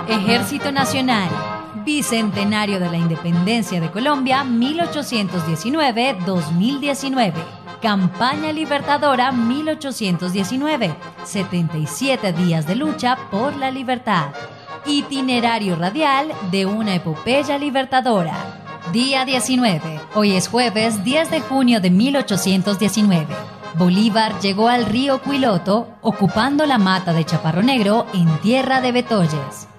Ejército Nacional, Bicentenario de la Independencia de Colombia, 1819-2019. Campaña Libertadora 1819, 77 días de lucha por la libertad. Itinerario radial de una epopeya libertadora. Día 19, hoy es jueves 10 de junio de 1819. Bolívar llegó al río Cuiloto, ocupando la mata de Chaparro Negro en tierra de Betoyes.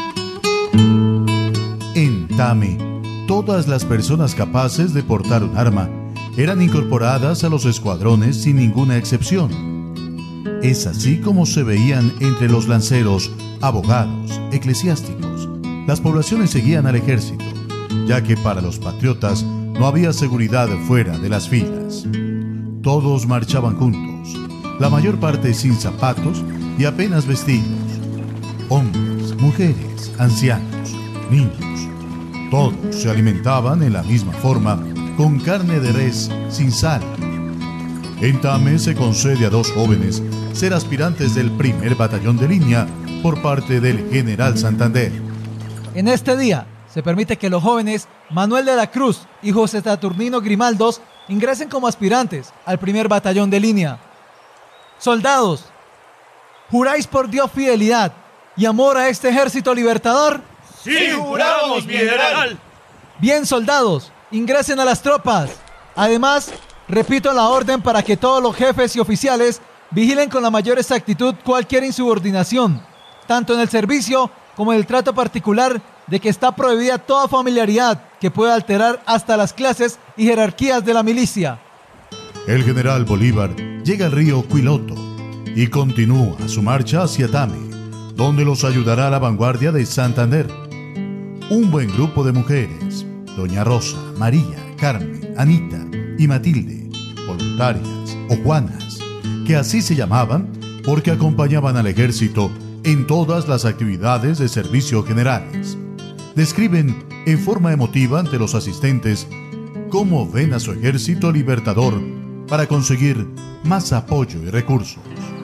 En Tame, todas las personas capaces de portar un arma eran incorporadas a los escuadrones sin ninguna excepción. Es así como se veían entre los lanceros, abogados, eclesiásticos. Las poblaciones seguían al ejército, ya que para los patriotas no había seguridad fuera de las filas. Todos marchaban juntos, la mayor parte sin zapatos y apenas vestidos. Hombres, mujeres, ancianos, niños, todos se alimentaban en la misma forma, con carne de res sin sal. En Tame se concede a 2 jóvenes ser aspirantes del primer batallón de línea por parte del general Santander. En este día se permite que los jóvenes Manuel de la Cruz y José Saturnino Grimaldos ingresen como aspirantes al primer batallón de línea. Soldados, ¿juráis por Dios fidelidad y amor a este ejército libertador? ¡Sí, juramos, mi general! Bien, soldados, ingresen a las tropas. Además, repito la orden para que todos los jefes y oficiales vigilen con la mayor exactitud cualquier insubordinación, tanto en el servicio como en el trato particular, de que está prohibida toda familiaridad que pueda alterar hasta las clases y jerarquías de la milicia. El general Bolívar llega al río Cuiloto y continúa su marcha hacia Tame, donde los ayudará la vanguardia de Santander. Un buen grupo de mujeres, Doña Rosa, María, Carmen, Anita y Matilde, voluntarias o Juanas, que así se llamaban porque acompañaban al ejército en todas las actividades de servicio generales. Describen en forma emotiva ante los asistentes cómo ven a su ejército libertador para conseguir más apoyo y recursos.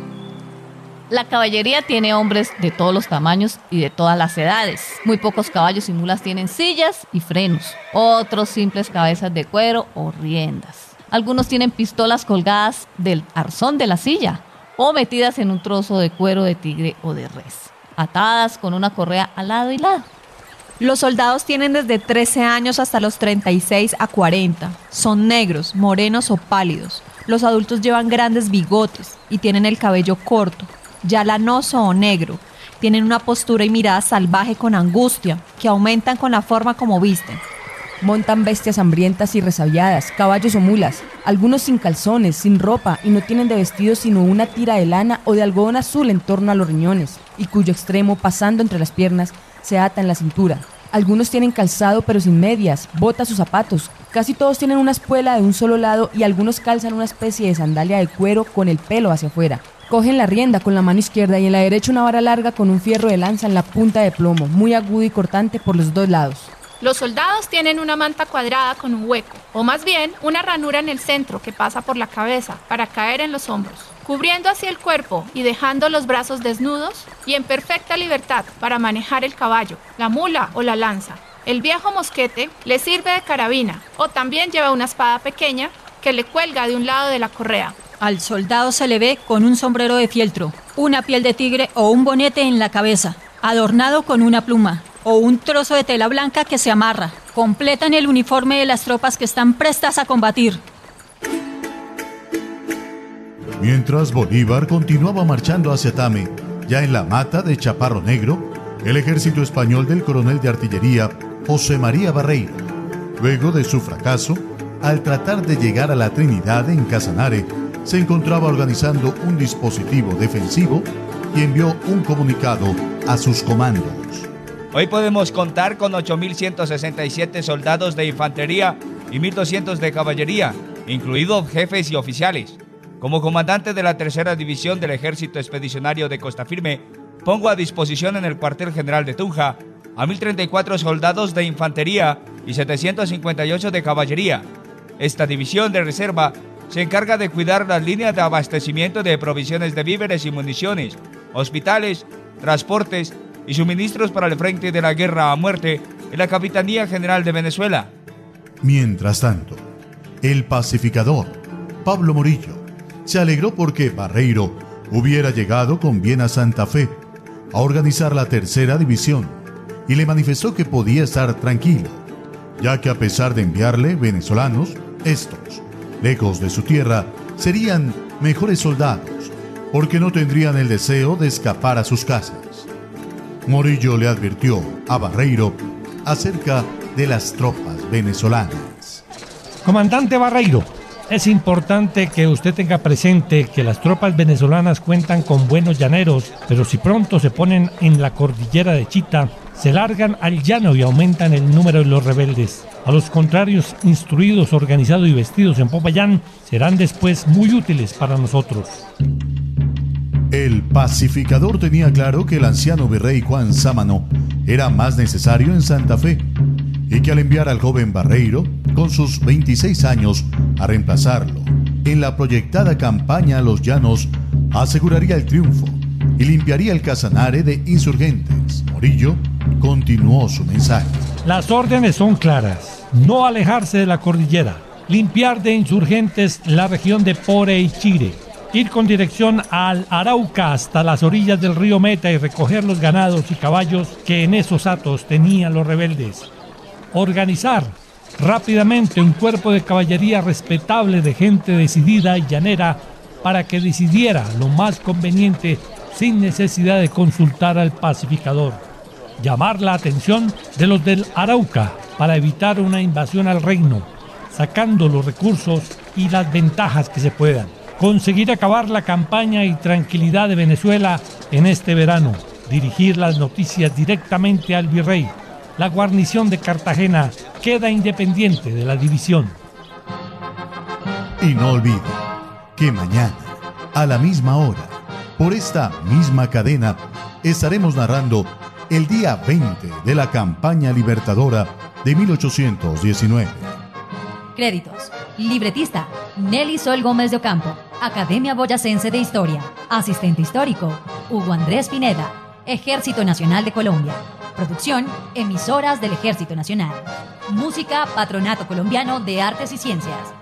La caballería tiene hombres de todos los tamaños y de todas las edades. Muy pocos caballos y mulas tienen sillas y frenos. Otros simples cabezas de cuero o riendas. Algunos tienen pistolas colgadas del arzón de la silla o metidas en un trozo de cuero de tigre o de res, atadas con una correa al lado y lado. Los soldados tienen desde 13 años hasta los 36 a 40. Son negros, morenos o pálidos. Los adultos llevan grandes bigotes y tienen el cabello corto, ya lanoso o negro. Tienen una postura y mirada salvaje con angustia, que aumentan con la forma como visten. Montan bestias hambrientas y resabiadas, caballos o mulas, algunos sin calzones, sin ropa y no tienen de vestido sino una tira de lana o de algodón azul en torno a los riñones y cuyo extremo, pasando entre las piernas, se ata en la cintura. Algunos tienen calzado pero sin medias, botas o zapatos. Casi todos tienen una espuela de un solo lado y algunos calzan una especie de sandalia de cuero con el pelo hacia afuera. Cogen la rienda con la mano izquierda y en la derecha una vara larga con un fierro de lanza en la punta de plomo, muy agudo y cortante por los 2 lados. Los soldados tienen una manta cuadrada con un hueco, o más bien una ranura en el centro que pasa por la cabeza para caer en los hombros, cubriendo así el cuerpo y dejando los brazos desnudos y en perfecta libertad para manejar el caballo, la mula o la lanza. El viejo mosquete le sirve de carabina o también lleva una espada pequeña que le cuelga de un lado de la correa. Al soldado se le ve con un sombrero de fieltro, una piel de tigre o un bonete en la cabeza, adornado con una pluma o un trozo de tela blanca que se amarra. Completan el uniforme de las tropas que están prestas a combatir. Mientras Bolívar continuaba marchando hacia Tame, ya en la mata de Chaparro Negro, el ejército español del coronel de artillería José María Barreiro, luego de su fracaso, al tratar de llegar a la Trinidad en Casanare, se encontraba organizando un dispositivo defensivo y envió un comunicado a sus comandos. Hoy podemos contar con 8.167 soldados de infantería y 1.200 de caballería, incluidos jefes y oficiales. Como comandante de la tercera división del Ejército Expedicionario de Costa Firme, pongo a disposición en el cuartel general de Tunja a 1.034 soldados de infantería y 758 de caballería. Esta división de reserva se encarga de cuidar las líneas de abastecimiento de provisiones de víveres y municiones, hospitales, transportes y suministros para el frente de la guerra a muerte en la Capitanía General de Venezuela. Mientras tanto, el pacificador, Pablo Morillo, se alegró porque Barreiro hubiera llegado con bien a Santa Fe a organizar la tercera división y le manifestó que podía estar tranquilo, ya que a pesar de enviarle venezolanos, estos, lejos de su tierra, serían mejores soldados, porque no tendrían el deseo de escapar a sus casas. Morillo le advirtió a Barreiro acerca de las tropas venezolanas. Comandante Barreiro, es importante que usted tenga presente que las tropas venezolanas cuentan con buenos llaneros, pero si pronto se ponen en la cordillera de Chita, se largan al llano y aumentan el número de los rebeldes. A los contrarios, instruidos, organizados y vestidos en Popayán, serán después muy útiles para nosotros. El pacificador tenía claro que el anciano virrey Juan Sámano era más necesario en Santa Fe y que al enviar al joven Barreiro, con sus 26 años, a reemplazarlo en la proyectada campaña a los llanos, aseguraría el triunfo y limpiaría el Casanare de insurgentes. Morillo continuó su mensaje. Las órdenes son claras: no alejarse de la cordillera, limpiar de insurgentes la región de Pore y Chire, ir con dirección al Arauca hasta las orillas del río Meta y recoger los ganados y caballos que en esos hatos tenían los rebeldes. Organizar rápidamente un cuerpo de caballería respetable de gente decidida y llanera para que decidiera lo más conveniente sin necesidad de consultar al pacificador. Llamar la atención de los del Arauca para evitar una invasión al reino, sacando los recursos y las ventajas que se puedan. Conseguir acabar la campaña y tranquilidad de Venezuela en este verano. Dirigir las noticias directamente al virrey. La guarnición de Cartagena queda independiente de la división. Y no olvide que mañana, a la misma hora, por esta misma cadena, estaremos narrando el día 20 de la campaña libertadora de 1819. Créditos: libretista Nelly Sol Gómez de Ocampo, Academia Boyacense de Historia. Asistente histórico Hugo Andrés Pineda, Ejército Nacional de Colombia. Producción: emisoras del Ejército Nacional. Música: Patronato Colombiano de Artes y Ciencias.